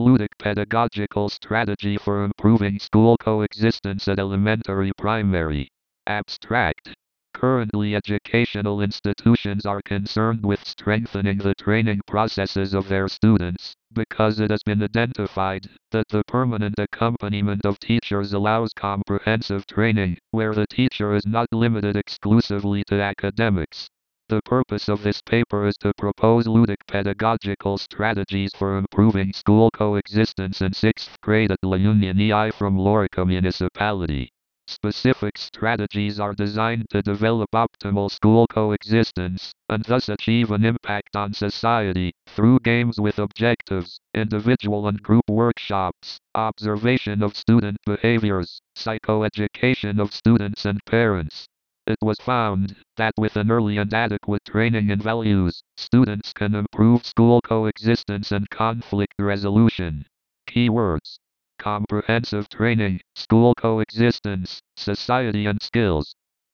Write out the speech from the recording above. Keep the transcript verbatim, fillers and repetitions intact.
Ludic pedagogical strategy for improving school coexistence at elementary primary. Abstract. Currently, educational institutions are concerned with strengthening the training processes of their students, because it has been identified that the permanent accompaniment of teachers allows comprehensive training, where the teacher is not limited exclusively to academics. The purpose of this paper is to propose ludic pedagogical strategies for improving school coexistence in sixth grade at La Union E I from Lorica Municipality. Specific strategies are designed to develop optimal school coexistence, and thus achieve an impact on society, through games with objectives, individual and group workshops, observation of student behaviors, psychoeducation of students and parents. It was found that with an early and adequate training in values, students can improve school coexistence and conflict resolution. Keywords: comprehensive training, school coexistence, society and skills.